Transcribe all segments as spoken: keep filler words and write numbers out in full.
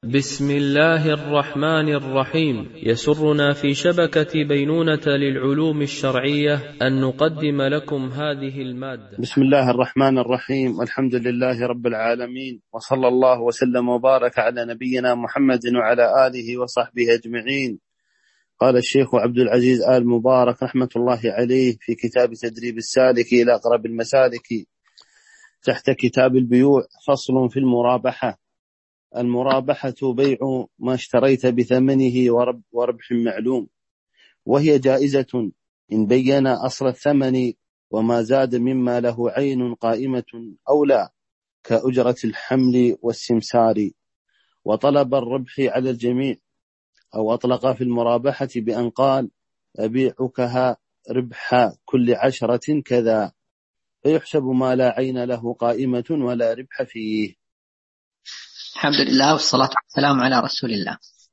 بسم الله الرحمن الرحيم. يسرنا في شبكة بينونة للعلوم الشرعية أن نقدم لكم هذه المادة. بسم الله الرحمن الرحيم، والحمد لله رب العالمين، وصلى الله وسلم وبارك على نبينا محمد وعلى آله وصحبه أجمعين. قال الشيخ عبد العزيز آل مبارك رحمة الله عليه في كتاب تدريب السالك إلى أقرب المسالك تحت كتاب البيوع: فصل في المرابحة. المرابحة بيع ما اشتريت بثمنه وربح معلوم، وهي جائزة إن بين أصل الثمن وما زاد مما له عين قائمة أو لا، كأجرة الحمل والسمسار، وطلب الربح على الجميع، أو أطلق في المرابحة بأن قال: أبيعكها ربح كل عشرة كذا، فيحسب ما لا عين له قائمة ولا ربح فيه. الحمد لله والصلاة والسلام على رسول الله.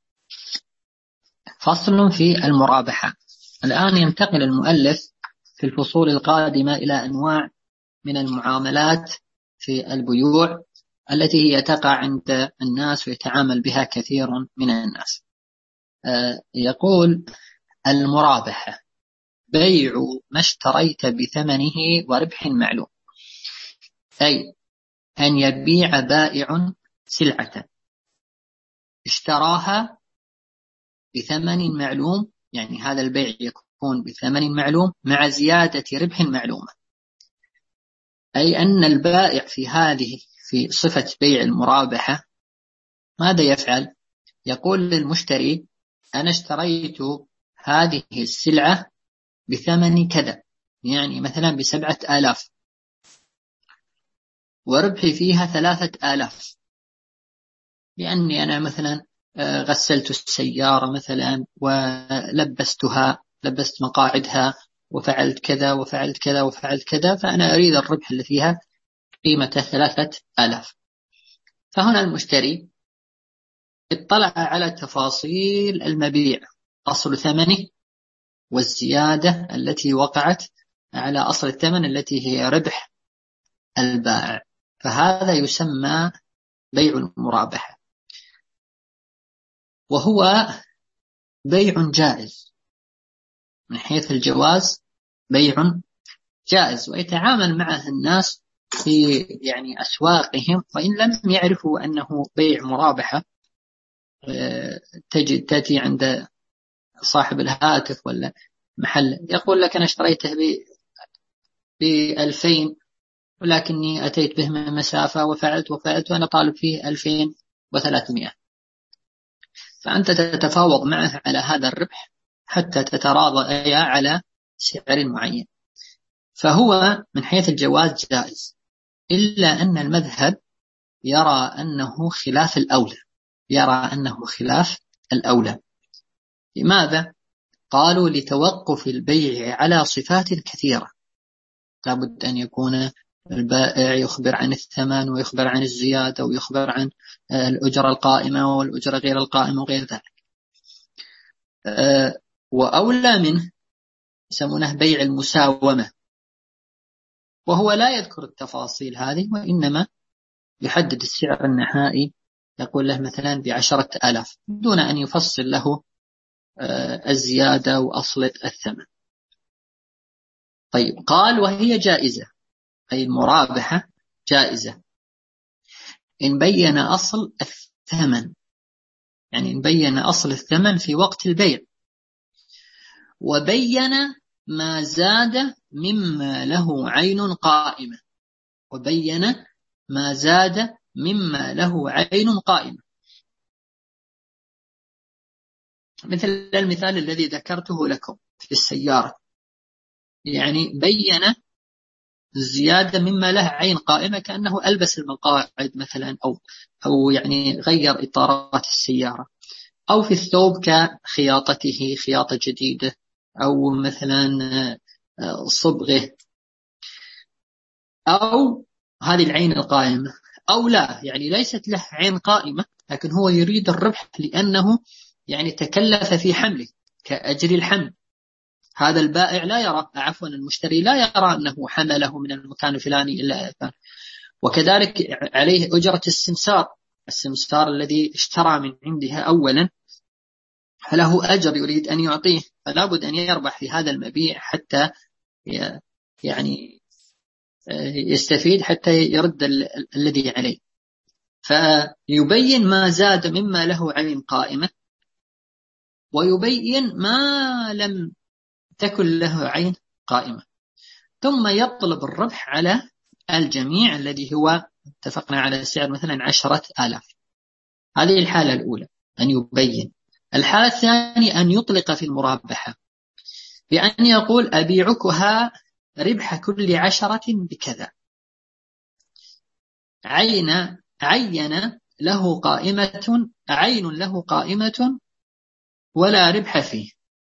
فصل في المرابحة. الآن ينتقل المؤلف في الفصول القادمة إلى أنواع من المعاملات في البيوع التي هي تقع عند الناس ويتعامل بها كثير من الناس. يقول: المرابحة بيع ما اشتريت بثمنه وربح معلوم، أي أن يبيع بائع سلعة اشتراها بثمن معلوم، يعني هذا البيع يكون بثمن معلوم مع زيادة ربح معلومة، أي أن البائع في هذه في صفة بيع المرابحة ماذا يفعل؟ يقول للمشتري: أنا اشتريت هذه السلعة بثمن كذا، يعني مثلا بسبعة آلاف، وربحي فيها ثلاثة آلاف، لأني أنا مثلا غسلت السيارة مثلا ولبستها لبست مقاعدها وفعلت كذا وفعلت كذا وفعلت كذا، فأنا أريد الربح اللي فيها قيمة ثلاثة آلاف. فهنا المشتري اطلع على تفاصيل المبيع، أصل ثمنه والزيادة التي وقعت على أصل الثمن التي هي ربح البائع، فهذا يسمى بيع المرابحة، وهو بيع جائز من حيث الجواز، بيع جائز، ويتعامل معه الناس في يعني أسواقهم، وإن لم يعرفوا أنه بيع مرابحة. تجد تأتي عند صاحب الهاتف ولا محل يقول لك: أنا اشتريته بألفين، ولكني أتيت به من مسافة وفعلت وفعلت وأنا طالب فيه ألفين وثلاثمائة، فأنت تتفاوض معه على هذا الربح حتى تتراضى على سعر معين، فهو من حيث الجواز جائز، إلا أن المذهب يرى أنه خلاف الأولى، يرى أنه خلاف الأولى. لماذا؟ قالوا: لتوقف البيع على صفات كثيرة، لابد أن يكون البائع يخبر عن الثمن ويخبر عن الزيادة ويخبر عن الأجرة القائمة والأجرة غير القائمة وغير ذلك. وأولى منه يسمونه بيع المساومة، وهو لا يذكر التفاصيل هذه، وإنما يحدد السعر النهائي، يقول له مثلا بعشرة آلاف دون أن يفصل له الزيادة وأصل الثمن. طيب، قال: وهي جائزة، أي المرابحة جائزة إن بين أصل الثمن، يعني إن بين أصل الثمن في وقت البيع، وبين ما زاد مما له عين قائمة، وبين ما زاد مما له عين قائمة، مثل المثال الذي ذكرته لكم في السيارة، يعني بين زيادة مما له عين قائمة، كأنه ألبس المقاعد مثلا، أو أو يعني غير إطارات السيارة، أو في الثوب كخياطته خياطة جديدة، أو مثلا صبغه، أو هذه العين القائمة، أو لا يعني ليست له عين قائمة، لكن هو يريد الربح لأنه يعني تكلف في حمله كأجر الحمل. هذا البائع لا يرى، عفوا المشتري لا يرى أنه حمله من المكان الفلاني إلا أثار، وكذلك عليه أجرة السمسار، السمسار الذي اشترى من عندها أولا فله أجر يريد أن يعطيه، فلا بد أن يربح في هذا المبيع حتى يعني يستفيد حتى يرد الذي عليه، فيبين ما زاد مما له عين قائمة، ويبين ما لم تكن له عين قائمة، ثم يطلب الربح على الجميع الذي هو اتفقنا على السعر مثلا عشرة آلاف. هذه الحالة الأولى أن يبين. الحالة الثانية أن يطلق في المرابحة بأن يقول أبيعكها ربح كل عشرة بكذا، عين عين له قائمة عين له قائمة ولا ربح فيه.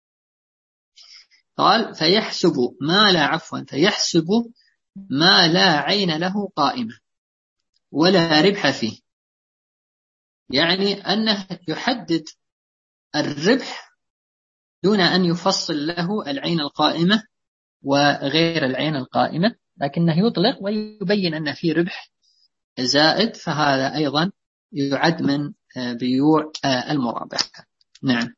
قال فيحسب ما لا عفوا فيحسب ما لا عين له قائمة ولا ربح فيه، يعني أنه يحدد الربح دون أن يفصل له العين القائمة وغير العين القائمة، لكنه يطلق ويبين أن في ربح زائد، فهذا أيضا يعد من بيوع المرابحة. نعم.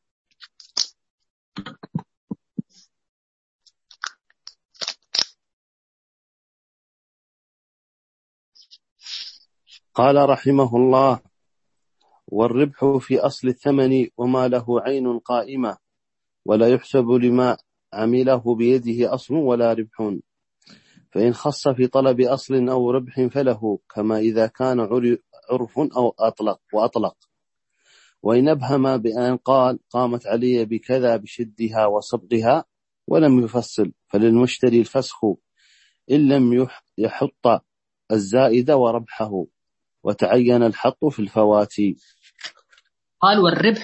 قال رحمه الله: والربح في أصل الثمن وما له عين قائمة، ولا يحسب لما عمله بيده أصل ولا ربح، فإن خص في طلب أصل أو ربح فله، كما إذا كان عرف أو أطلق وأطلق. وإن أبهم بأن قال قامت علي بكذا بشدها وصبغها ولم يفصل، فللمشتري الفسخ إن لم يحط الزائد وربحه، وتعين الحط في الفوات. قال والربح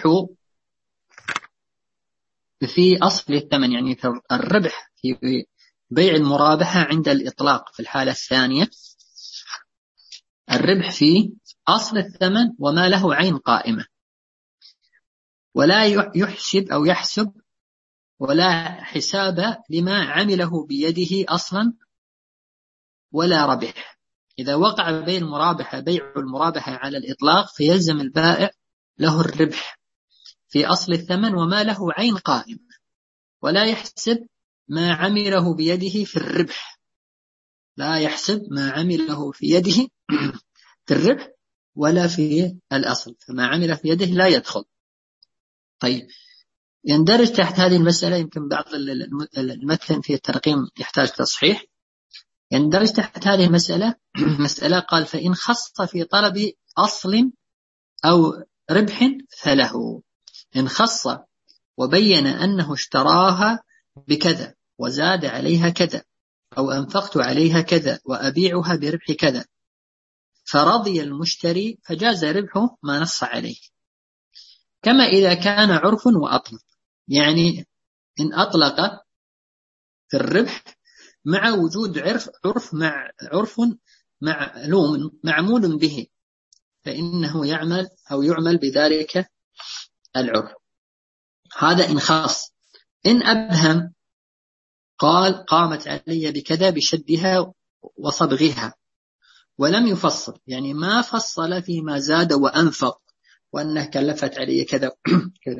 في أصل الثمن، يعني الربح في بيع المرابحة عند الإطلاق في الحالة الثانية، الربح في أصل الثمن وما له عين قائمة، ولا يحسب أو يحسب ولا حساب لما عمله بيده أصلا ولا ربح. إذا وقع بيع المرابحة بيع المرابحة على الإطلاق فيلزم البائع له الربح في أصل الثمن وما له عين قائمة، ولا يحسب ما عمله بيده في الربح، لا يحسب ما عمله في يده في الربح ولا في الأصل، فما عمله في يده لا يدخل. طيب، يندرج تحت هذه المسألة، يمكن بعض المتن في الترقيم يحتاج تصحيح، يندرج تحت هذه المسألة مسألة قال فإن خص في طلب أصل أو ربح فله. إن خص وبين أنه اشتراها بكذا وزاد عليها كذا، أو أنفقت عليها كذا وأبيعها بربح كذا، فرضي المشتري فجاز ربحه ما نص عليه، كما إذا كان عرف وأطلق، يعني إن أطلق في الربح مع وجود عرف عرف مع عرف معلوم معمول به، فإنه يعمل أو يعمل بذلك العرف. هذا إن خاص. إن أبهم قال قامت علي بكذا بشدها وصبغها ولم يفصل، يعني ما فصل فيما زاد وأنفق وأنه كلفت علي كذا كذا،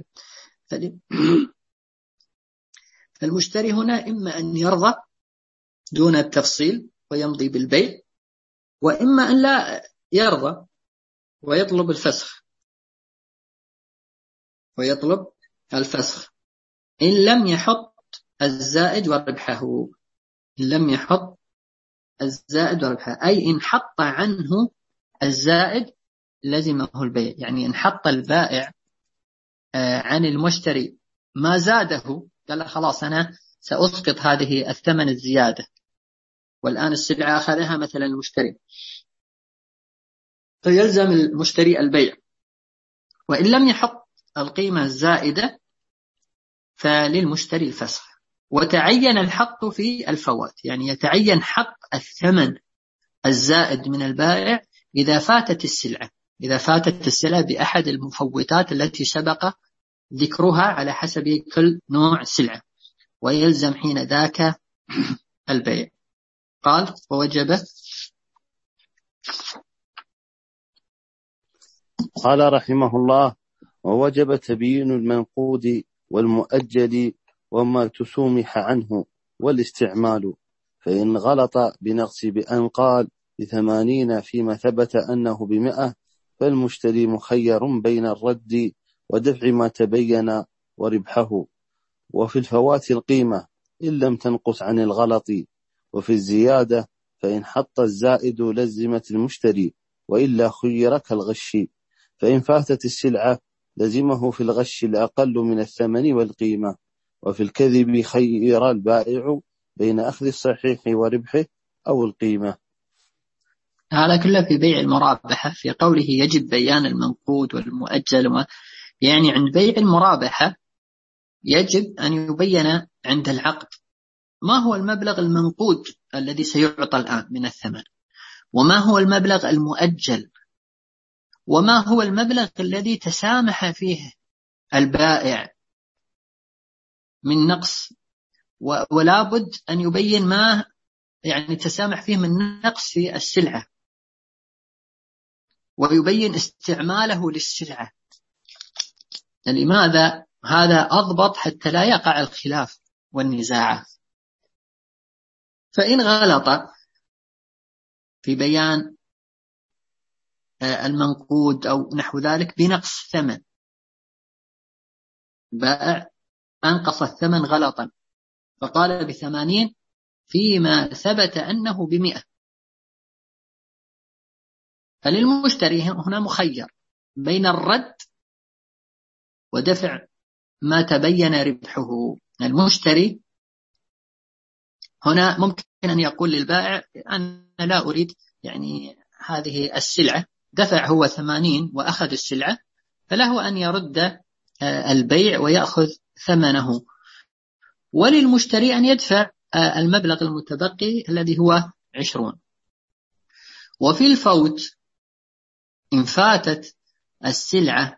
فالمشتري هنا إما أن يرضى دون التفصيل ويمضي بالبيع، وإما أن لا يرضى ويطلب الفسخ ويطلب الفسخ إن لم يحط الزائد وربحه. إن لم يحط الزائد وربحه أي إن حط عنه الزائد لزمه البيع، يعني إن حط البائع عن المشتري ما زاده، قال خلاص أنا سأسقط هذه الثمن الزيادة، والآن السلعة أخذها مثلا المشتري، فيلزم المشتري البيع. وإن لم يحط القيمة الزائدة فللمشتري الفسخ، وتعين الحط في الفوات، يعني يتعين حط الثمن الزائد من البائع إذا فاتت السلعة إذا فاتت السلعة بأحد المفوتات التي سبق ذكرها على حسب كل نوع سلعة، ويلزم حين ذاك البيع. قال ووجب قال رحمه الله: ووجب تبيين المنقود والمؤجل وما تسومح عنه والاستعمال، فإن غلط بنقص بأن قال بثمانين فيما ثبت أنه بمئة، فالمشتري مخير بين الرد ودفع ما تبين وربحه. وفي الفوات القيمة إن لم تنقص عن الغلط، وفي الزيادة فإن حط الزائد لزمت المشتري، وإلا خير كالغش، فإن فاتت السلعة لزمه في الغش الأقل من الثمن والقيمة. وفي الكذب خير البائع بين أخذ الصحيح وربحه أو القيمة. هذا كله في بيع المرابحة، في قوله يجب بيان المنقود والمؤجل. يعني عند بيع المرابحة يجب أن يبين عند العقد ما هو المبلغ المنقود الذي سيعطى الآن من الثمن، وما هو المبلغ المؤجل، وما هو المبلغ الذي تسامح فيه البائع من نقص، ولا بد أن يبين ما يعني تسامح فيه من نقص في السلعة، ويبين استعماله للسلعة. لماذا؟ هذا أضبط حتى لا يقع الخلاف والنزاعات. فإن غلط في بيان المنقود أو نحو ذلك بنقص ثمن، بائع أنقص الثمن غلطا فقال بثمانين فيما ثبت أنه بمئة، فللمشتري هنا مخير بين الرد ودفع ما تبين ربحه. المشتري هنا ممكن أن يقول للبائع أنا لا أريد يعني هذه السلعة، دفع هو ثمانين وأخذ السلعة، فله أن يرد البيع ويأخذ ثمنه، وللمشتري أن يدفع المبلغ المتبقي الذي هو عشرون. وفي الفوت إن فاتت السلعة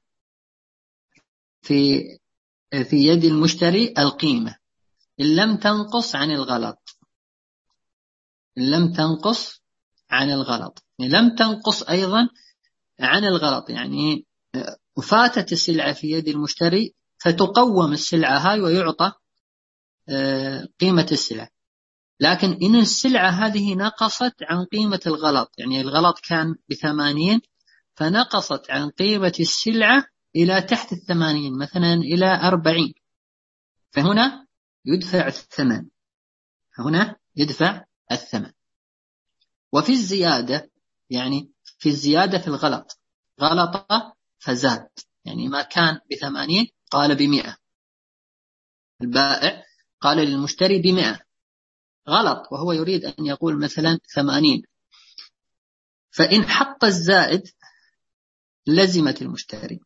في في يد المشتري القيمة إن لم تنقص عن الغلط، إن لم تنقص عن الغلط إن لم تنقص أيضا عن الغلط، يعني فاتت السلعة في يد المشتري فتقوم السلعة هاي ويعطى قيمة السلعة. لكن إن السلعة هذه نقصت عن قيمة الغلط، يعني الغلط كان بثمانين فنقصت عن قيمة السلعة إلى تحت الثمانين، مثلا إلى أربعين، فهنا يدفع الثمن، هنا يدفع الثمن. وفي الزيادة، يعني في الزيادة في الغلط، غلط فزاد، يعني ما كان بثمانين قال بمئة، البائع قال للمشتري بمئة، غلط وهو يريد أن يقول مثلا ثمانين، فإن حط الزائد لزمت المشتري،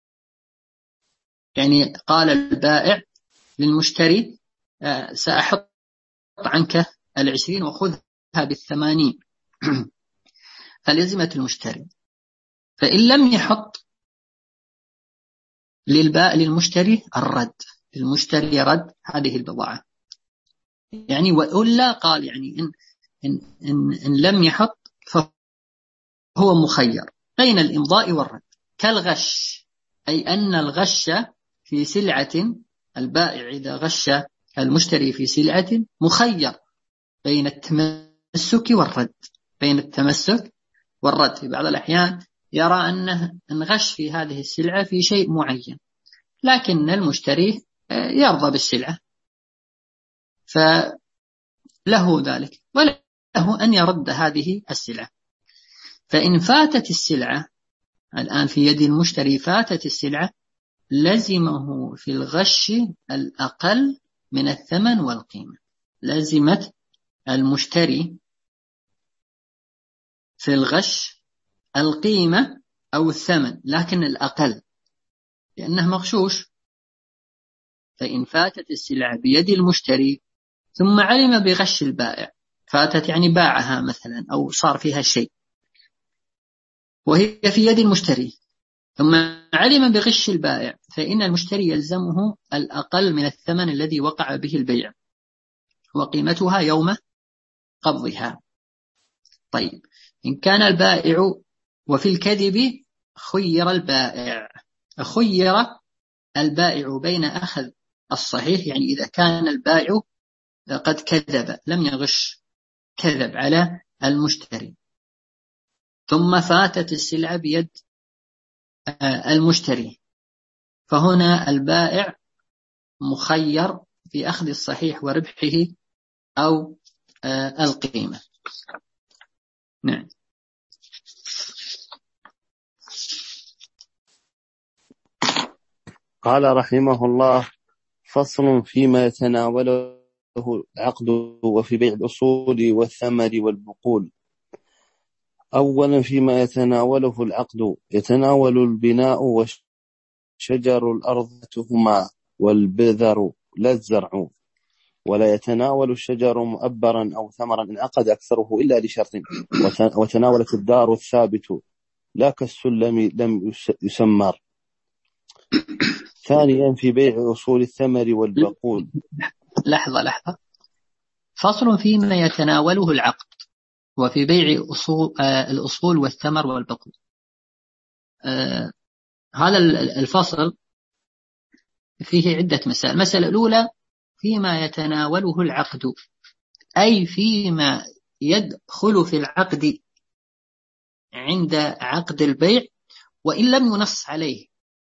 يعني قال البائع للمشتري سأحط عنك العشرين وخذها بالثمانين فلزمت المشتري. فإن لم يحط للبائع للمشتري الرد، المشتري رد هذه البضاعة، يعني وإلا قال يعني إن, إن, إن, إن لم يحط فهو مخير بين الإمضاء والرد كالغش، أي أن الغش في سلعة، البائع إذا غش المشتري في سلعة مخير بين التمسك والرد، بين التمسك والرد. في بعض الأحيان يرى أنه انغش في هذه السلعة في شيء معين، لكن المشتري يرضى بالسلعة فله ذلك، وله أن يرد هذه السلعة. فإن فاتت السلعة الآن في يد المشتري، فاتت السلعة لزمه في الغش الأقل من الثمن والقيمة، لزمت المشتري في الغش القيمة أو الثمن، لكن الأقل لأنه مغشوش. فإن فاتت السلعة بيد المشتري ثم علم بغش البائع، فاتت يعني باعها مثلا أو صار فيها شيء وهي في يد المشتري، ثم علم بغش البائع، فإن المشتري يلزمه الأقل من الثمن الذي وقع به البيع وقيمتها يوم قبضها. طيب إن كان البائع وفي الكذب خير البائع خير البائع بين أخذ الصحيح، يعني إذا كان البائع قد كذب لم يغش، كذب على المشتري، ثم فاتت السلعة بيد المشتري، فهنا البائع مخير في أخذ الصحيح وربحه أو القيمة. نعم. قال رحمه الله: فصل فيما يتناوله العقد وفي بيع الأصول والثمر والبقول. أولا، فيما يتناوله العقد يتناول البناء وشجر الأرض هما والبذر لا الزرع، ولا يتناول الشجر مؤبرا أو ثمرا انعقد أكثره إلا لشرط، وتناولت الدار الثابت لا كالسلم لم يسمر. ثانيا، في بيع أصول الثمر والبقول. لحظة لحظة فصل فيما يتناوله العقد وفي بيع أصول آه الأصول والثمر والبقول. آه هذا الفصل فيه عدة مسائل. المسألة الأولى فيما يتناوله العقد، أي فيما يدخل في العقد عند عقد البيع وإن لم ينص عليه،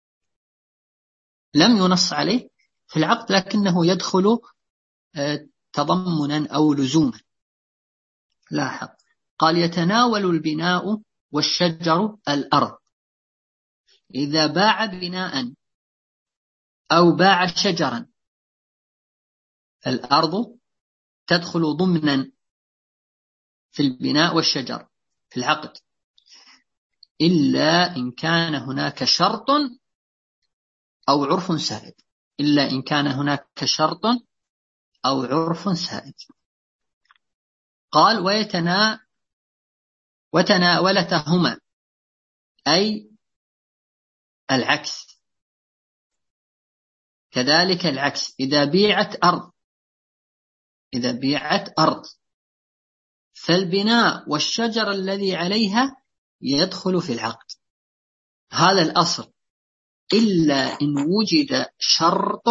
لم ينص عليه في العقد لكنه يدخل آه تضمنا أو لزوما. لاحظ قال: يتناول البناء والشجر الأرض. إذا باع بناء أو باع شجرا الأرض تدخل ضمنا في البناء والشجر في العقد، إلا إن كان هناك شرط أو عرف سائد، إلا إن كان هناك شرط أو عرف سائد. قال: ويتنا وتناولتهما، أي العكس، كذلك العكس. إذا بيعت أرض إذا بيعت أرض فالبناء والشجر الذي عليها يدخل في العقد، هذا الأصل، إلا إن وجد شرط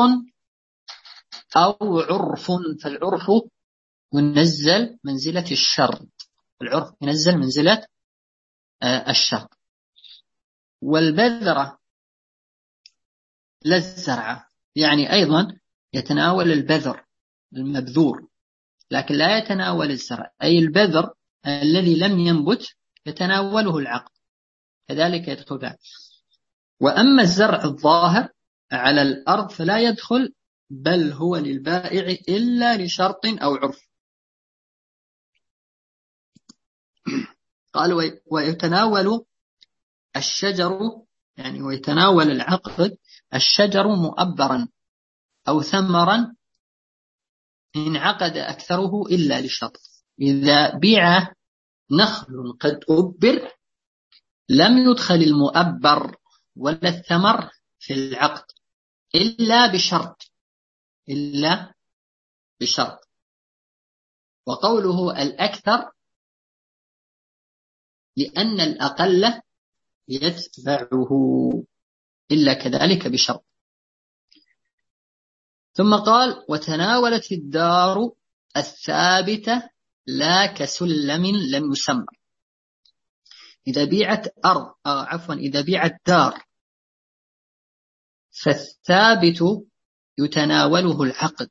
أو عرف، فالعرف ينزل منزلة الشرط، العرف ينزل منزلة الشرط. والبذرة لا الزرع، يعني أيضا يتناول البذر المبذور لكن لا يتناول الزرع، أي البذر الذي لم ينبت يتناوله العقد، كذلك يدخل بعد. وأما الزرع الظاهر على الأرض فلا يدخل، بل هو للبائع إلا لشرط أو عرف. قال: ويتناول الشجر، يعني ويتناول العقد الشجر مؤبرا أو ثمرا انعقد أكثره إلا لشرط. إذا بيع نخل قد أبر لم يدخل المؤبر ولا الثمر في العقد إلا بشرط إلا بشرط وقوله الأكثر لأن الأقل يتبعه إلا كذلك بشرط. ثم قال: وتناولت الدار الثابتة لا كسلم لم يسمى. إذا بيعت أرض آه عفوا إذا بيعت دار فالثابت يتناوله العقد،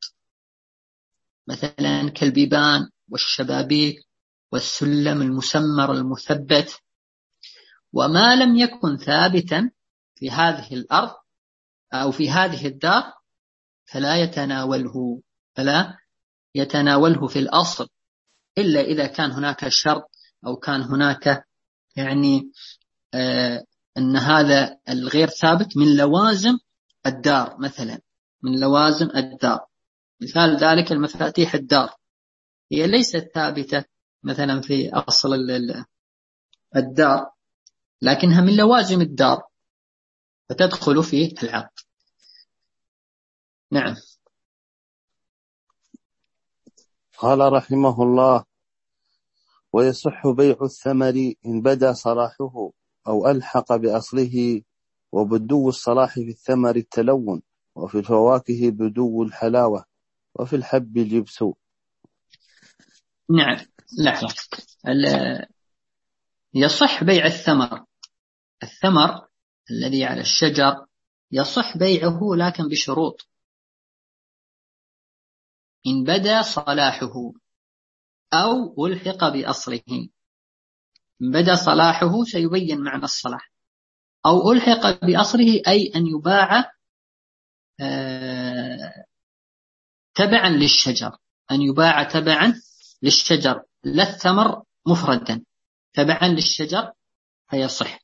مثلا كالبيبان والشبابيك والسلم المسمر المثبت. وما لم يكن ثابتا في هذه الأرض أو في هذه الدار فلا يتناوله فلا يتناوله في الأصل، إلا إذا كان هناك شرط أو كان هناك يعني آه أن هذا الغير ثابت من لوازم الدار، مثلا من لوازم الدار. مثال ذلك المفاتيح الدار هي ليست ثابتة مثلا في أصل الدار لكنها من لوازم الدار فتدخل في العقد. نعم. قال رحمه الله: ويصح بيع الثمر إن بدا صلاحه أو ألحق بأصله. وبدو الصلاح في الثمر التلون، وفي الفواكه بدو الحلاوة، وفي الحب اليبس. نعم. لحظة. يصح بيع الثمر الثمر الذي على الشجر يصح بيعه، لكن بشروط. إن بدا صلاحه أو ألحق بأصله. إن بدا صلاحه سيبين معنى الصلاح، أو ألحق بأصله أي أن يباع آه تبعا للشجر، أن يباع تبعا للشجر، لا الثمر مفردا، تبعا للشجر فيصح.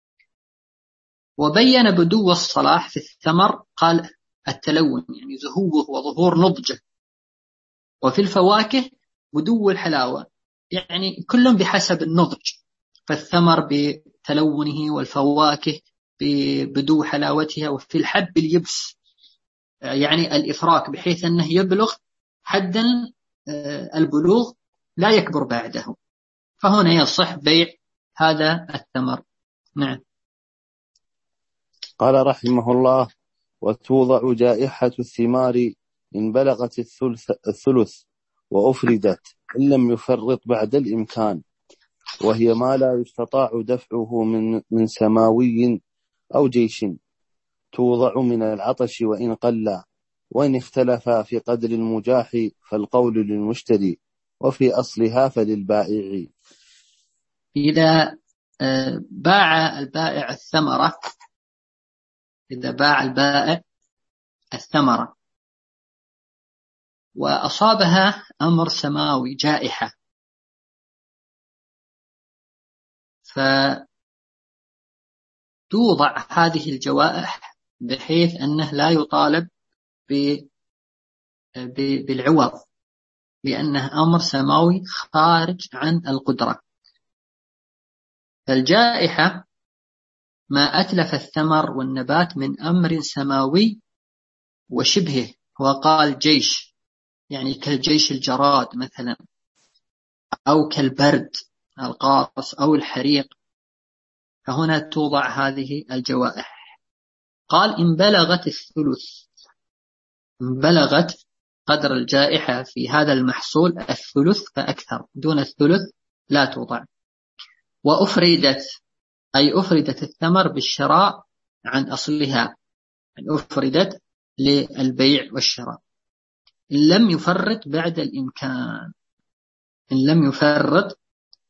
وبين بدو الصلاح في الثمر، قال التلون يعني زهوه وظهور نضجه. وفي الفواكه بدو الحلاوة، يعني كل بحسب النضج، فالثمر بتلونه والفواكه ببدو حلاوتها. وفي الحب اليبس يعني الإفراك، بحيث أنه يبلغ حدا البلوغ لا يكبر بعده، فهنا يصح بيع هذا الثمر. نعم. قال رحمه الله: وتوضع جائحة الثمار إن بلغت الثلث, الثلث وأفردت إن لم يفرط بعد الإمكان، وهي ما لا يستطاع دفعه من, من سماوي أو جيش. توضع من العطش وإن قل، وإن اختلفا في قدر المجاح فالقول للمشتري، وفي أصلها فللبائع. إذا باع البائع الثمرة إذا باع البائع الثمرة وأصابها أمر سماوي، جائحة، فتوضع هذه الجوائح بحيث أنه لا يطالب بالعوض، لأنه أمر سماوي خارج عن القدرة. فالجائحة ما أتلف الثمر والنبات من أمر سماوي وشبهه، وقال جيش، يعني كالجيش الجراد مثلا، أو كالبرد القارص أو الحريق، فهنا توضع هذه الجوائح. قال إن بلغت الثلث، إن بلغت قدر الجائحة في هذا المحصول الثلث فأكثر، دون الثلث لا توضع. وأفردت أي أفردت الثمر بالشراء عن أصلها، يعني أفردت للبيع والشراء. إن لم يفرط بعد الإمكان، إن لم يفرط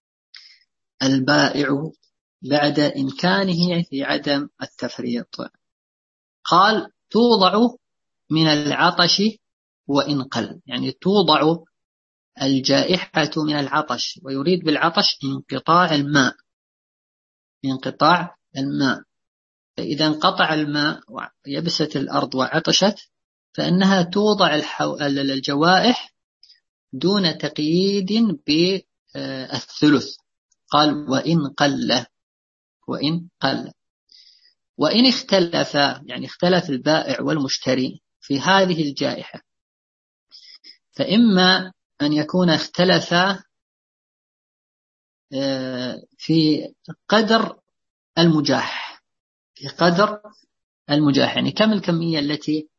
البائع بعد إمكانه في عدم التفريط. قال توضع من العطش وإن قل، يعني توضع الجائحة من العطش، ويريد بالعطش انقطاع الماء، انقطاع الماء. فإذا انقطع الماء ويبست الأرض وعطشت، فإنها توضع الجوائح دون تقييد بالثلث. قال وإن قل، وإن قل. وإن اختلف، يعني اختلف البائع والمشتري في هذه الجائحة، فإما أن يكون اختلف في قدر المجاح، في قدر المجاح، يعني كم الكمية التي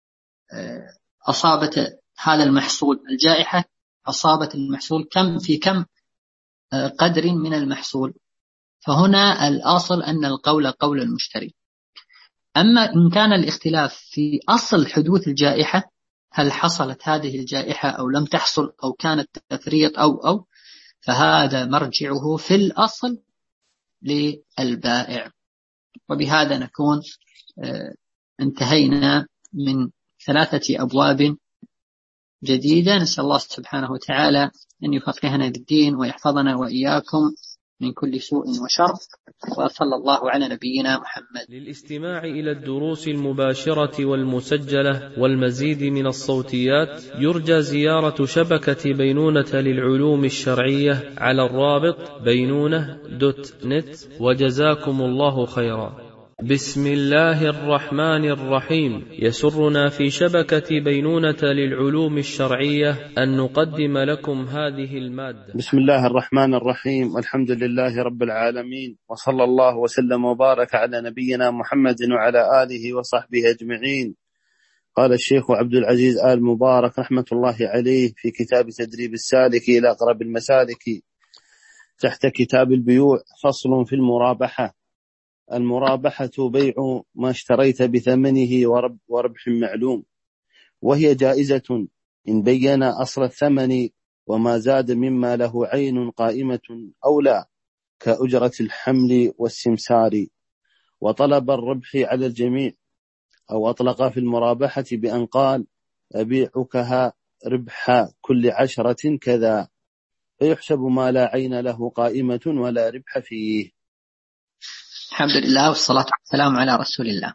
أصابت هذا المحصول، الجائحة أصابت المحصول كم في كم قدر من المحصول. فهنا الأصل أن القول قول المشتري. أما إن كان الاختلاف في أصل حدوث الجائحة، هل حصلت هذه الجائحة أو لم تحصل، أو كانت تفريط أو أو فهذا مرجعه في الأصل للبائع. وبهذا نكون انتهينا من ثلاثة أبواب جديدة. نسأل الله سبحانه وتعالى أن يفقهنا بالدين ويحفظنا وإياكم من كل سوء وشر، وصلى الله على نبينا محمد. للاستماع إلى الدروس المباشرة والمسجلة والمزيد من الصوتيات يرجى زيارة شبكة بينونة للعلوم الشرعية على الرابط بينونة دوت نت، وجزاكم الله خيرا. بسم الله الرحمن الرحيم. يسرنا في شبكة بينونة للعلوم الشرعية أن نقدم لكم هذه المادة. بسم الله الرحمن الرحيم، والحمد لله رب العالمين، وصلى الله وسلم وبارك على نبينا محمد وعلى آله وصحبه أجمعين. قال الشيخ عبد العزيز آل مبارك رحمة الله عليه في كتاب تدريب السالك إلى أقرب المسالك تحت كتاب البيوع: فصل في المرابحة. المرابحة بيع ما اشتريت بثمنه وربح معلوم، وهي جائزة إن بين أصل الثمن وما زاد مما له عين قائمة أو لا، كأجرة الحمل والسمسار، وطلب الربح على الجميع، أو أطلق في المرابحة بأن قال: أبيعكها ربح كل عشرة كذا، فيحسب ما لا عين له قائمة ولا ربح فيه. الحمد لله والصلاة والسلام على رسول الله.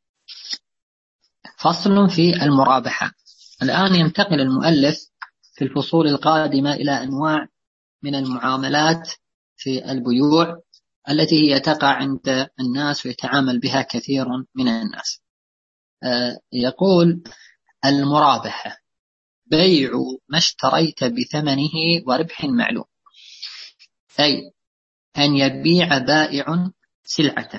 فصل في المرابحة. الآن ينتقل المؤلف في الفصول القادمة إلى أنواع من المعاملات في البيوع التي هي تقع عند الناس ويتعامل بها كثير من الناس. يقول: المرابحة بيع ما اشتريت بثمنه وربح معلوم، أي أن يبيع بائع سلعة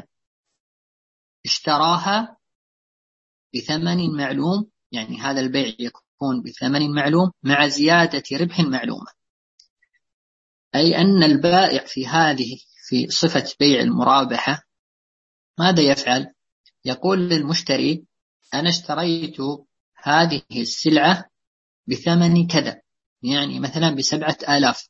اشتراها بثمن معلوم، يعني هذا البيع يكون بثمن معلوم مع زيادة ربح معلومة، أي أن البائع في هذه في صفة بيع المرابحة ماذا يفعل؟ يقول للمشتري: أنا اشتريت هذه السلعة بثمن كذا، يعني مثلا بسبعة آلاف،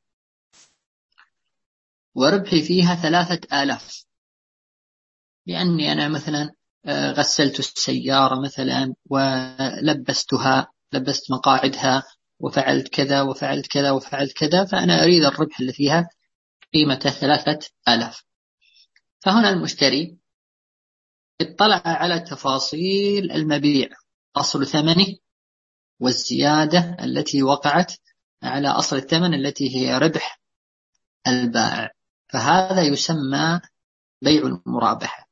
وربحي فيها ثلاثة آلاف، لأني أنا مثلا غسلت السيارة مثلا ولبستها، لبست مقاعدها وفعلت كذا وفعلت كذا وفعلت كذا، فأنا أريد الربح اللي فيها قيمته ثلاثة آلاف. فهنا المشتري اطلع على تفاصيل المبيع، أصل ثمنه والزيادة التي وقعت على أصل الثمن التي هي ربح البائع، فهذا يسمى بيع المرابحة،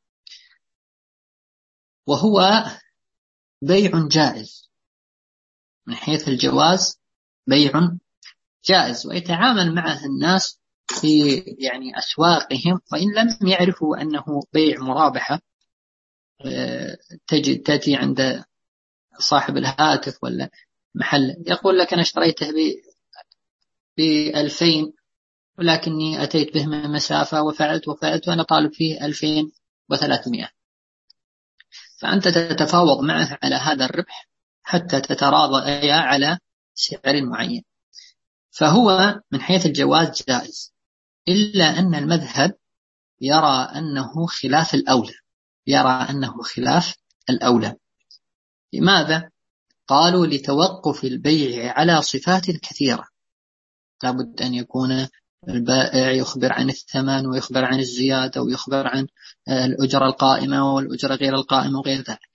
وهو بيع جائز من حيث الجواز، بيع جائز، ويتعامل معه الناس في يعني أسواقهم، وإن لم يعرفوا أنه بيع مرابحة. تجد تأتي عند صاحب الهاتف ولا محل يقول لك: أنا اشتريته بألفين، ولكني أتيت به من مسافة وفعلت وفعلت وأنا طالب فيه ألفين وثلاثمائة. فأنت تتفاوض معه على هذا الربح حتى تتراضى على سعر معين، فهو من حيث الجواز جائز، إلا أن المذهب يرى أنه خلاف الأولى، يرى أنه خلاف الأولى. لماذا؟ قالوا: لتوقف البيع على صفات كثيرة، لابد أن يكون البائع يخبر عن الثمن ويخبر عن الزيادة ويخبر عن الأجرة القائمة والأجرة غير القائمة وغير ذلك.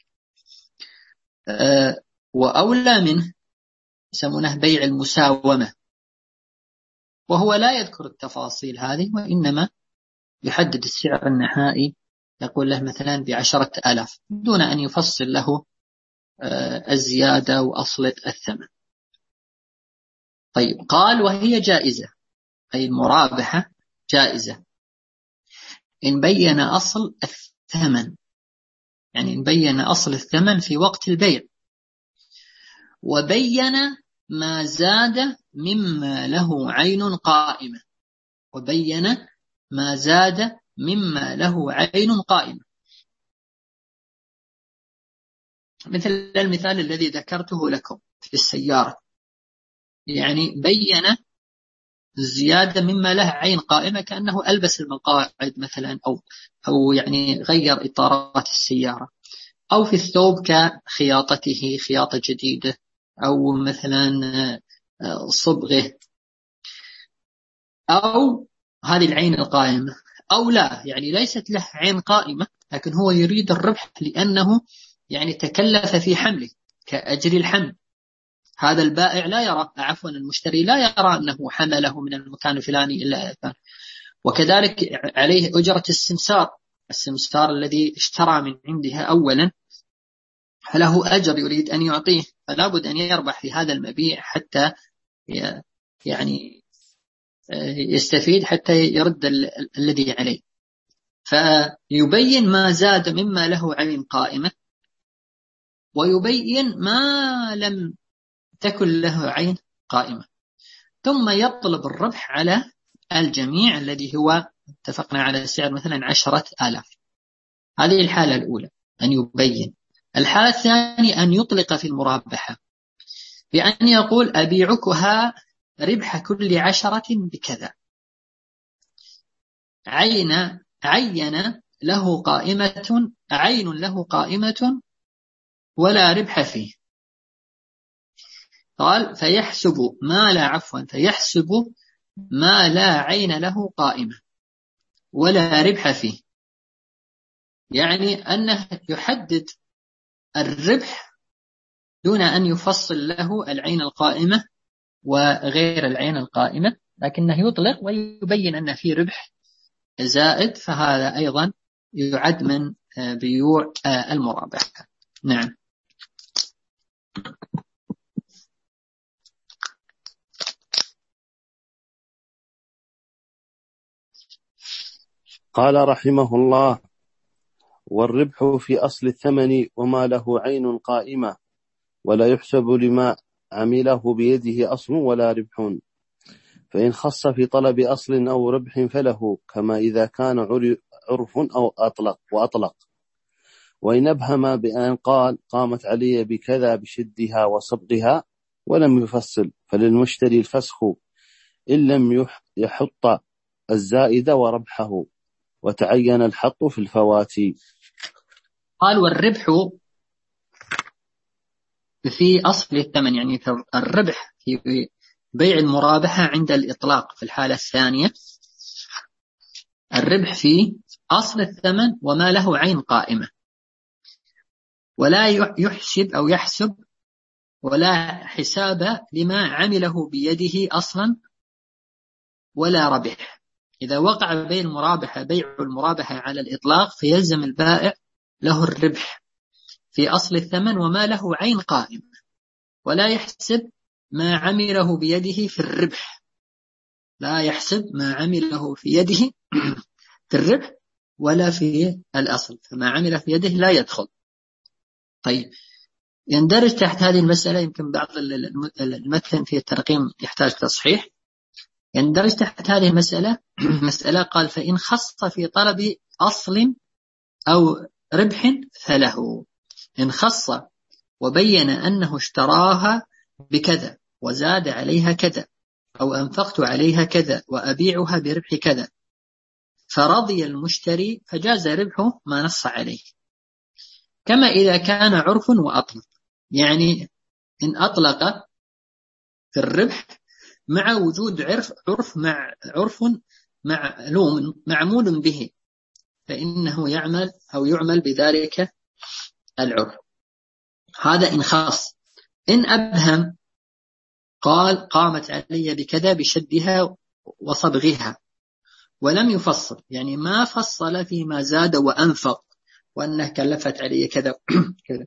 وأولى منه يسمونه بيع المساومة، وهو لا يذكر التفاصيل هذه، وإنما يحدد السعر النهائي، يقول له مثلا بعشرة آلاف دون أن يفصل له الزيادة وأصل الثمن. طيب، قال: وهي جائزة، أي المرابحة جائزة إن بين أصل الثمن، يعني إن بين أصل الثمن في وقت البيع، وبين ما زاد مما له عين قائمة، وبين ما زاد مما له عين قائمة، مثل المثال الذي ذكرته لكم في السيارة، يعني بين زيادة مما له عين قائمة، كأنه ألبس المقاعد مثلا، أو أو يعني غير إطارات السيارة، أو في الثوب كخياطته خياطة جديدة، أو مثلا صبغه، أو هذه العين القائمة، أو لا يعني ليست له عين قائمة، لكن هو يريد الربح لأنه يعني تكلف في حمله كأجر الحمل. هذا البائع لا يرى، عفوا المشتري لا يرى أنه حمله من المكان الفلاني إلا أثار. وكذلك عليه أجرة السمسار، السمسار الذي اشترى من عندها أولا فله أجر يريد أن يعطيه، فلا بد أن يربح في هذا المبيع حتى يعني يستفيد حتى يرد الذي عليه، فيبين ما زاد مما له عين قائمة، ويبين ما لم تكن له عين قائمة، ثم يطلب الربح على الجميع الذي هو اتفقنا على سعر مثلا عشرة آلاف. هذه الحالة الأولى أن يبين. الحالة الثانية أن يطلق في المرابحة بأن يقول أبيعكها ربح كل عشرة بكذا، عين عين له قائمة عين له قائمة ولا ربح فيه. قال فيحسب ما لا عفوا فيحسب ما لا عين له قائمة ولا ربح فيه، يعني أنه يحدد الربح دون أن يفصل له العين القائمة وغير العين القائمة، لكنه يطلق ويبين أن في ربح زائد، فهذا أيضا يعد من بيوع المرابحة. نعم. قال رحمه الله: والربح في أصل الثمن وما له عين قائمة، ولا يحسب لما عمله بيده أصل ولا ربح، فإن خص في طلب أصل أو ربح فله، كما إذا كان عرف أو أطلق وأطلق. وإن أبهم بأن قال قامت علي بكذا بشدها وصبغها ولم يفصل، فللمشتري الفسخ إن لم يحط الزائد وربحه، وتعين الحط في الفوات. قال والربح في أصل الثمن، يعني الربح في بيع المرابحة عند الإطلاق في الحالة الثانية، الربح في أصل الثمن وما له عين قائمة، ولا يحسب أو يحسب ولا حساب لما عمله بيده أصلا ولا ربح. إذا وقع بيع المرابحة بيع المرابحة على الإطلاق فيلزم البائع له الربح في أصل الثمن وما له عين قائمة، ولا يحسب ما عمله بيده في الربح، لا يحسب ما عمله في يده في الربح ولا في الأصل، فما عمل في يده لا يدخل. طيب، يندرج تحت هذه المسألة، يمكن بعض المتن في الترقيم يحتاج تصحيح، يندرج تحت هذه المسألة مسألة قال فإن خص في طلب أصل أو ربح فله. إن خص وبين أنه اشتراها بكذا وزاد عليها كذا، أو أنفقت عليها كذا وأبيعها بربح كذا، فرضي المشتري فجاز ربحه ما نص عليه، كما إذا كان عرف وأطلق. يعني إن أطلق في الربح مع وجود عرف عرف مع عرف معلوم معمول به، فإنه يعمل أو يعمل بذلك العرف. هذا إن خاص. إن أبهم قال قامت علي بكذا بشدها وصبغها ولم يفصل، يعني ما فصل فيما زاد وأنفق وأنه كلفت علي كذا كذا،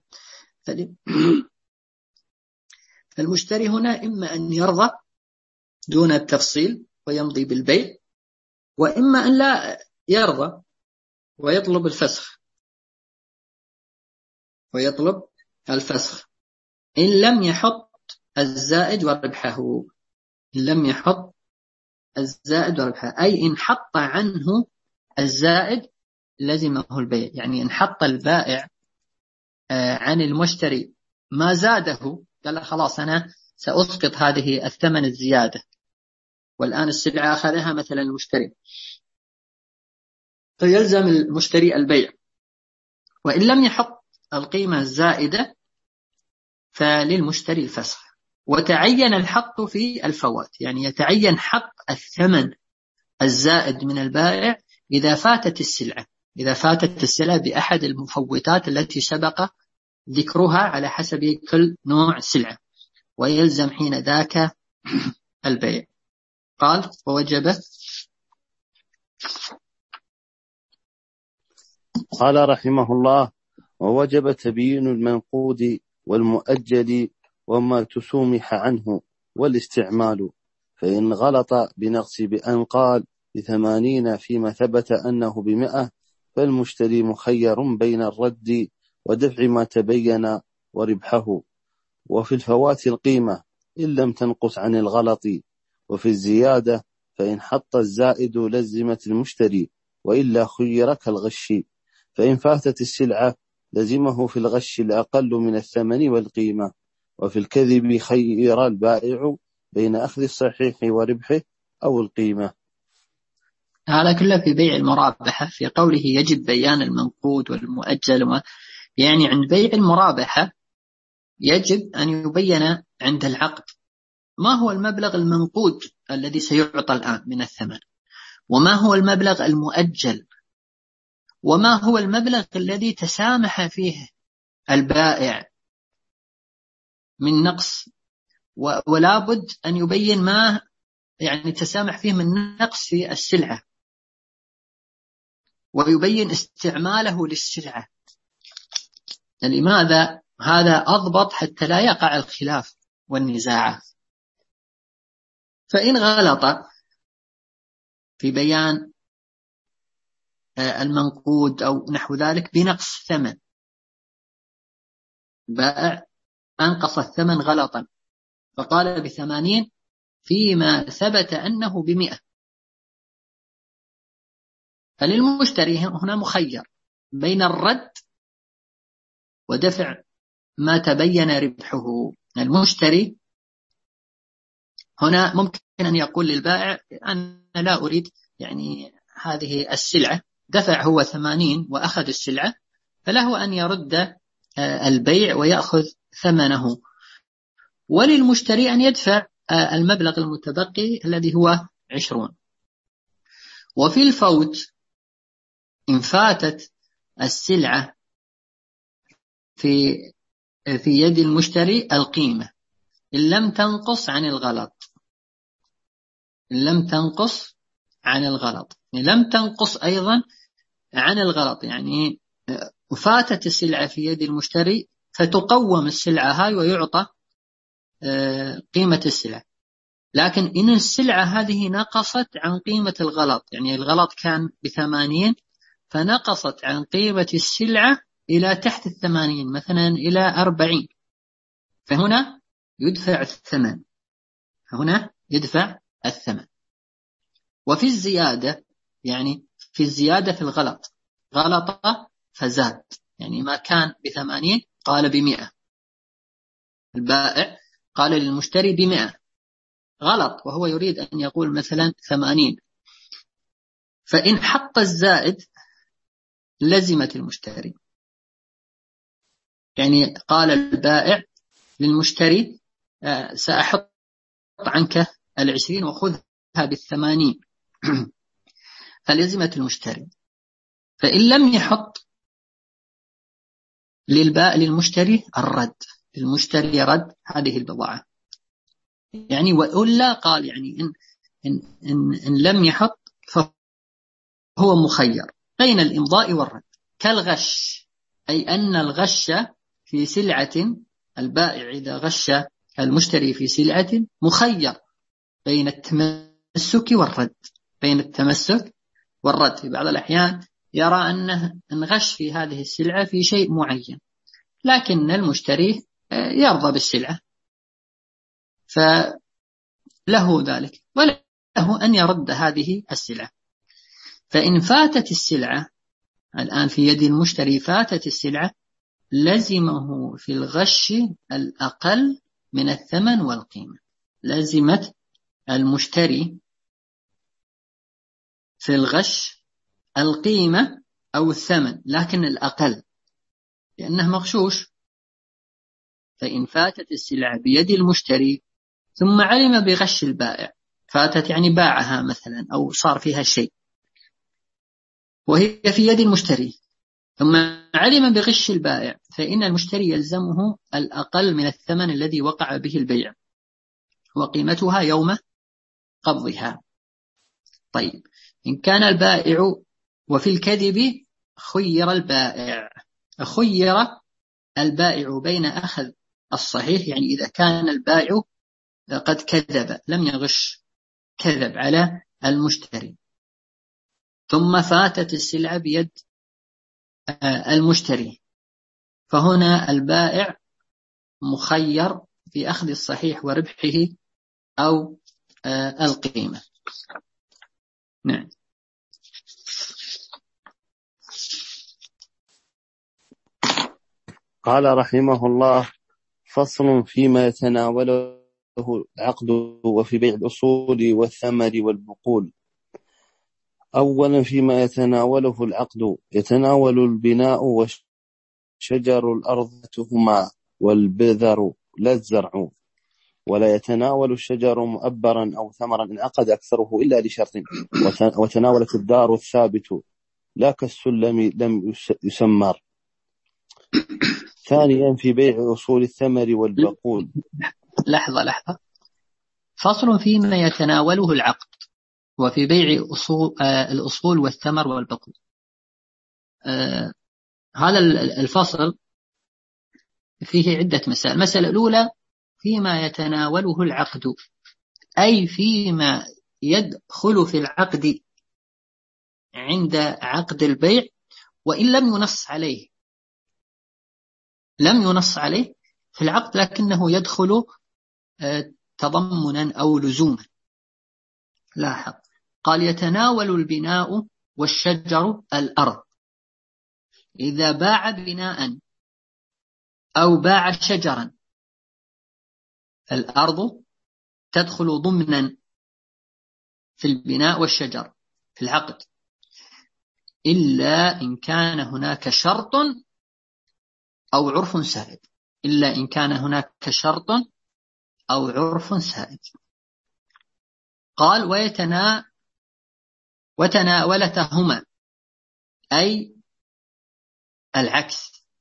فالمشتري هنا إما أن يرضى دون التفصيل ويمضي بالبيع، وإما أن لا يرضى ويطلب الفسخ ويطلب الفسخ إن لم يحط الزائد وربحه. إن لم يحط الزائد وربحه أي إن حط عنه الزائد لزمه البيع، يعني إن حط البائع عن المشتري ما زاده، قال خلاص أنا سأسقط هذه الثمن الزيادة، والآن السلعة أخذها مثلا المشتري، فيلزم المشتري البيع. وإن لم يحط القيمة الزائدة فللمشتري الفسخ، وتعين الحط في الفوات، يعني يتعين حط الثمن الزائد من البائع إذا فاتت السلعة إذا فاتت السلعة بأحد المفوتات التي سبق ذكرها على حسب كل نوع سلعة، ويلزم حين ذاك البيع. قال ووجب قال رحمه الله: ووجب تبيين المنقود والمؤجل وما تسومح عنه والاستعمال، فإن غلط بنقص بأن قال بثمانين فيما ثبت أنه بمئة، فالمشتري مخير بين الرد ودفع ما تبين وربحه. وفي الفوات القيمة إن لم تنقص عن الغلط، وفي الزيادة فإن حط الزائد لزمت المشتري، وإلا خير كالغش، فإن فاتت السلعة لزمه في الغش الأقل من الثمن والقيمة، وفي الكذب خير البائع بين أخذ الصحيح وربحه أو القيمة. هذا كله في بيع المرابحة، في قوله يجب بيان المنقود والمؤجل، يعني عند بيع المرابحة يجب أن يبين عند العقد ما هو المبلغ المنقود الذي سيعطى الآن من الثمن، وما هو المبلغ المؤجل، وما هو المبلغ الذي تسامح فيه البائع من نقص، ولا بد أن يبين ما يعني تسامح فيه من نقص في السلعة، ويبين استعماله للسلعة. لماذا؟ هذا أضبط حتى لا يقع الخلاف والنزاعات. فإن غلط في بيان المنقود أو نحو ذلك بنقص ثمن، بائع أنقص الثمن غلطا فقال بثمانين فيما ثبت أنه بمئة، فللمشتري هنا مخير بين الرد ودفع ما تبين ربحه. المشتري هنا ممكن أن يقول للبائع أنا لا أريد يعني هذه السلعة، دفع هو ثمانين وأخذ السلعة، فله أن يرد البيع ويأخذ ثمنه، وللمشتري أن يدفع المبلغ المتبقي الذي هو عشرون. وفي الفوت إن فاتت السلعة في في يد المشتري القيمة إن لم تنقص عن الغلط، إن لم تنقص عن الغلط إن لم تنقص أيضا عن الغلط، يعني فاتت السلعة في يد المشتري فتقوم السلعة هاي ويعطى قيمة السلعة. لكن إن السلعة هذه نقصت عن قيمة الغلط، يعني الغلط كان بثمانين فنقصت عن قيمة السلعة إلى تحت الثمانين، مثلا إلى أربعين، فهنا يدفع الثمن، هنا يدفع الثمن. وفي الزيادة، يعني في الزيادة في الغلط، غلط فزاد، يعني ما كان بثمانين قال بمئة، البائع قال للمشتري بمئة، غلط وهو يريد أن يقول مثلا ثمانين، فإن حط الزائد لزمت المشتري، يعني قال البائع للمشتري سأحط عنك العشرين وخذها بالثمانين فلزمت المشتري. فإن لم يحط للبائع للمشتري الرد، المشتري رد هذه البضاعة، يعني وإلا قال يعني إن, إن, إن, إن لم يحط فهو مخير بين الإمضاء والرد كالغش، أي أن الغش في سلعة، البائع إذا غش المشتري في سلعة مخير بين التمسك والرد، بين التمسك والرد. في بعض الأحيان يرى أنه انغش في هذه السلعة في شيء معين، لكن المشتري يرضى بالسلعة فله ذلك، وله أن يرد هذه السلعة. فإن فاتت السلعة الآن في يد المشتري، فاتت السلعة لزمه في الغش الأقل من الثمن والقيمة، لزمت المشتري في الغش القيمة أو الثمن، لكن الأقل لأنه مغشوش. فإن فاتت السلعة بيد المشتري ثم علم بغش البائع، فاتت يعني باعها مثلا أو صار فيها شيء وهي في يد المشتري، ثم علم بغش البائع، فإن المشتري يلزمه الأقل من الثمن الذي وقع به البيع وقيمتها يوم قبضها. طيب إن كان البائع وفي الكذب خير البائع خير البائع بين أخذ الصحيح، يعني إذا كان البائع قد كذب، لم يغش، كذب على المشتري، ثم فاتت السلعة بيد المشتري، فهنا البائع مخير في أخذ الصحيح وربحه أو القيمة. نعم. قال رحمه الله: فصل فيما يتناوله العقد وفي بيع الأصول والثمر والبقول. أولا، فيما يتناوله العقد يتناول البناء وشجر الأرض هما والبذر لا الزرع، ولا يتناول الشجر مؤبرا أو ثمرا إن عقد أكثره إلا لشرط، وتناولت الدار الثابت لا كالسلم لم يسمر. ثانيا، في بيع أصول الثمر والبقول. لحظة لحظة فصل فيما يتناوله العقد وفي بيع أصول آه الأصول والثمر والبقول. آه هذا الفصل فيه عدة مسائل. المسألة الأولى فيما يتناوله العقد، أي فيما يدخل في العقد عند عقد البيع وإن لم ينص عليه، لم ينص عليه في العقد لكنه يدخل تضمنا أو لزوما. لاحظ قال: يتناول البناء والشجر الأرض. إذا باع بناء أو باع شجرا، الأرض تدخل ضمنا في البناء والشجر في العقد، إلا إن كان هناك شرط أو عرف سائد، إلا إن كان هناك شرط أو عرف سائد. قال: ويتنا وتناولتهما، أي العكس،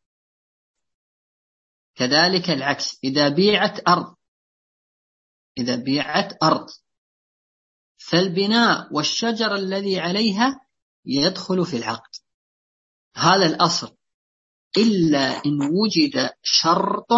كذلك العكس. إذا بيعت أرض إذا بيعت أرض فالبناء والشجر الذي عليها يدخل في العقد، هذا الأصل، إلا إن وجد شرط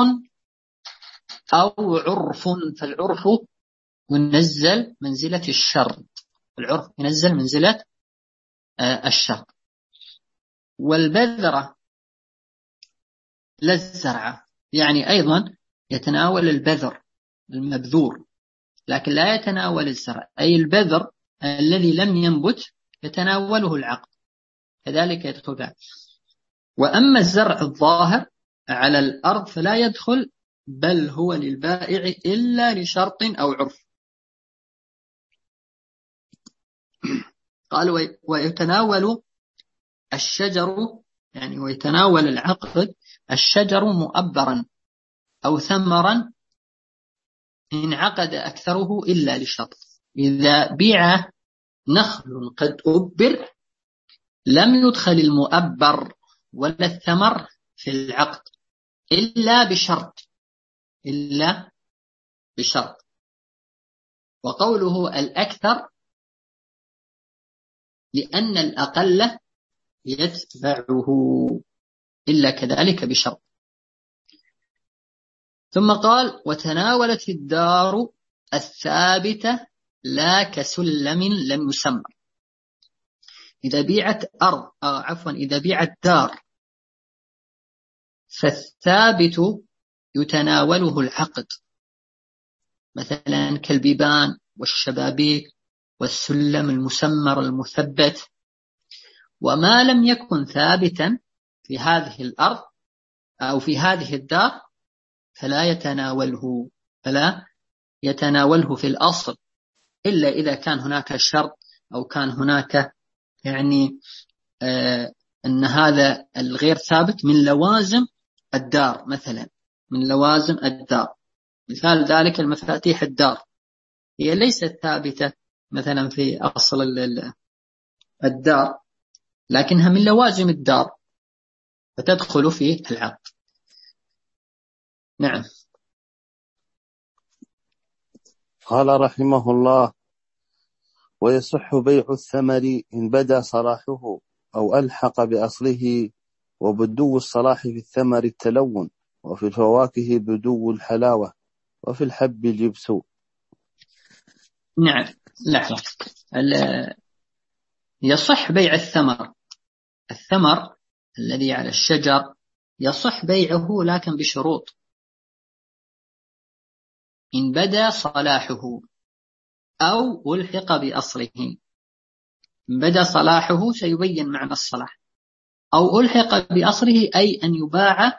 أو عرف، فالعرف ينزل منزلة الشرط، العرف ينزل منزلة الشرط. والبذرة لا الزرع، يعني أيضا يتناول البذر المبذور لكن لا يتناول الزرع، أي البذر الذي لم ينبت يتناوله العقد، كذلك يدخل بعد. وأما الزرع الظاهر على الأرض فلا يدخل، بل هو للبائع إلا لشرط أو عرف. قال: ويتناول الشجر، يعني ويتناول العقد الشجر مؤبرا أو ثمرا إن عقد أكثره إلا لشرط. إذا بيع نخل قد أبر لم يدخل المؤبر ولا الثمر في العقد إلا بشرط إلا بشرط وقوله الأكثر لأن الأقل يتبعه إلا كذلك بشرط. ثم قال: وتناولت الدار الثابتة لا كسلم لم يسمى. إذا بيعت أرض أو عفوا إذا بيعت دار فالثابت يتناوله العقد، مثلا كالبيبان والشبابيك والسلم المسمر المثبت. وما لم يكن ثابتا في هذه الأرض أو في هذه الدار فلا يتناوله فلا يتناوله في الأصل، إلا إذا كان هناك شرط أو كان هناك يعني آه أن هذا الغير ثابت من لوازم الدار، مثلا من لوازم الدار. مثال ذلك المفاتيح الدار هي ليست ثابتة مثلا في أصل الدار لكنها من لوازم الدار فتدخل في العقد. نعم. قال رحمه الله: ويصح بيع الثمر إن بدا صلاحه أو ألحق بأصله. وبدو الصلاح في الثمر التلون، وفي الفواكه بدو الحلاوة، وفي الحب اليبس. نعم. لحظة. يصح بيع الثمر الثمر الذي على الشجر يصح بيعه، لكن بشروط. إن بدا صلاحه أو ألحق بأصله. إن بدا صلاحه سيبين معنى الصلاح، أو ألحق بأصله أي أن يباع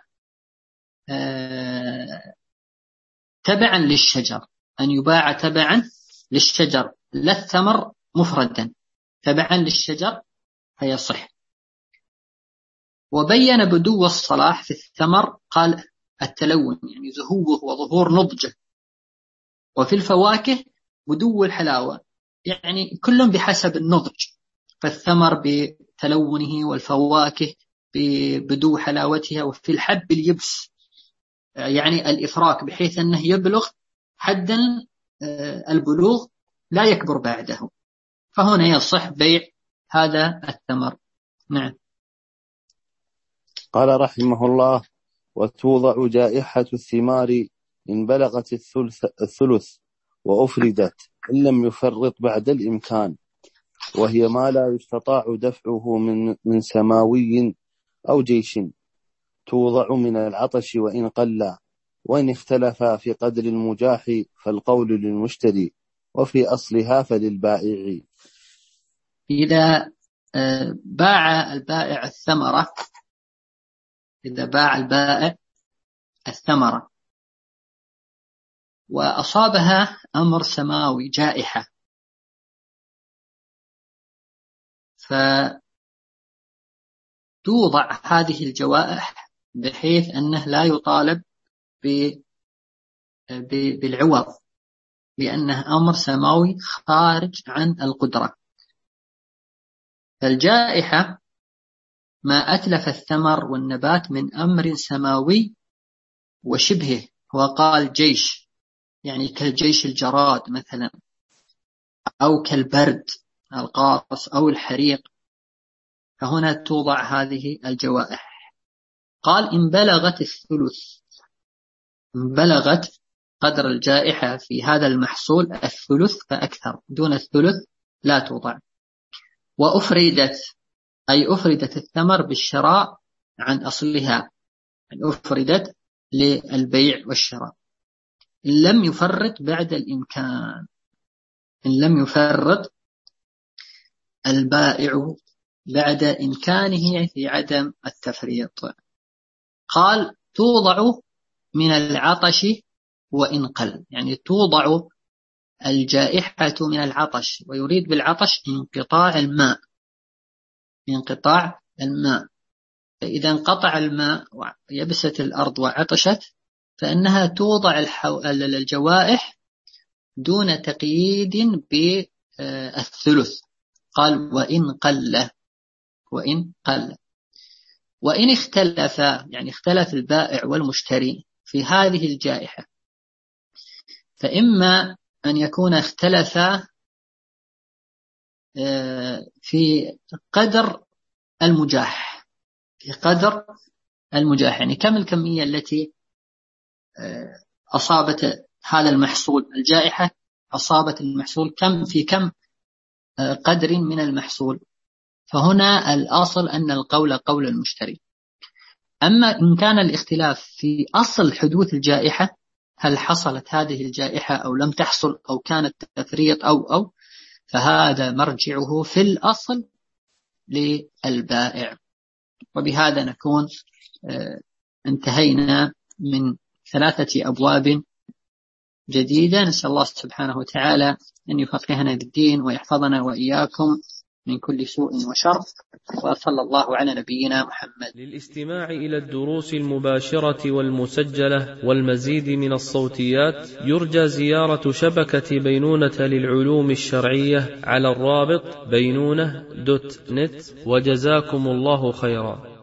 تبعا للشجر، أن يباع تبعا للشجر، لا الثمر مفردا، تبعا للشجر فيصح. وبين بدو الصلاح في الثمر، قال التلون يعني زهوه وظهور نضجه. وفي الفواكه بدو الحلاوة، يعني كل بحسب النضج، فالثمر بتلونه والفواكه ببدو حلاوتها. وفي الحب اليبس يعني الإفراك، بحيث أنه يبلغ حدا البلوغ لا يكبر بعده، فهنا يصح بيع هذا الثمر. نعم. قال رحمه الله: وتوضع جائحة الثمار إن بلغت الثلث, الثلث وأفردت إن لم يفرط بعد الإمكان، وهي ما لا يستطاع دفعه من, من سماوي أو جيش. توضع من العطش وإن قل، وإن اختلفا في قدر المجاح فالقول للمشتري، وفي أصلها فللبائع. إذا باع البائع الثمرة إذا باع البائع الثمرة وأصابها أمر سماوي، جائحة، فتوضع هذه الجوائح بحيث أنه لا يطالب بالعوض، لأنه أمر سماوي خارج عن القدرة. فالجائحة ما أتلف الثمر والنبات من أمر سماوي وشبهه، وقال جيش يعني كالجيش الجراد مثلا، أو كالبرد القارص أو الحريق، فهنا توضع هذه الجوائح. قال إن بلغت الثلث، إن بلغت قدر الجائحة في هذا المحصول الثلث فأكثر، دون الثلث لا توضع. وأفردت أي أفردت الثمر بالشراء عن أصلها، يعني أفردت للبيع والشراء. إن لم يفرط بعد الإمكان، إن لم يفرط البائع بعد إمكانه في عدم التفريط. قال توضع من العطش وإن قل، يعني توضع الجائحة من العطش، ويريد بالعطش انقطاع الماء، انقطاع الماء. فإذا انقطع الماء ويبست الأرض وعطشت فإنها توضع الجوائح دون تقييد بالثلث. قال وإن قل، وإن قل. وإن اختلف، يعني اختلف البائع والمشتري في هذه الجائحة، فإما أن يكون اختلفا في قدر المجاح، في قدر المجاح، يعني كم الكمية التي أصابت هذا المحصول، الجائحة أصابت المحصول كم في كم قدر من المحصول، فهنا الأصل أن القول قول المشتري. أما إن كان الاختلاف في أصل حدوث الجائحة، هل حصلت هذه الجائحة أو لم تحصل، أو كانت تفريط أو أو فهذا مرجعه في الأصل للبائع. وبهذا نكون انتهينا من ثلاثة أبواب جديدة. نسأل الله سبحانه وتعالى أن يفقهنا بالدين ويحفظنا وإياكم من كل سوء وشر، وصلى الله على نبينا محمد. للاستماع إلى الدروس المباشرة والمسجلة والمزيد من الصوتيات يرجى زيارة شبكة بينونة للعلوم الشرعية على الرابط بينونة دوت نت، وجزاكم الله خيرا.